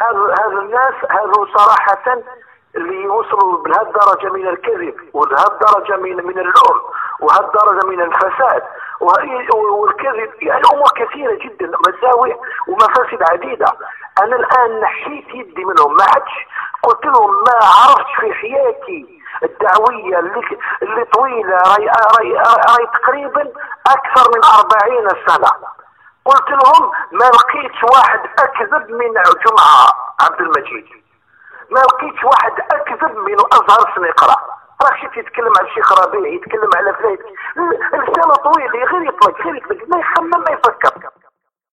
هذا الناس هذو صراحة اللي يوصلوا بهالدرجة من الكذب وبهالدرجة من اللؤم وهالدرجة من الفساد والكذب، يعني أمور كثيرة جدا، مساوئ ومفاسد عديدة. أنا الآن نحيت يدي منهم، ما عادش قلت لهم، ما عرفتش في حياتي الدعوية اللي طويلة راي تقريبا أكثر من 40 سنة. قلت لهم ما لقيتش واحد أكذب من جمعة عبد المجيد، ما لقيتش واحد أكذب من أزهر سنقرة. راك شفت يتكلم على الشيخ ربيع، يتكلم على فلان، لسانه طويل، غير يطلق ما يخمم ما يفكر.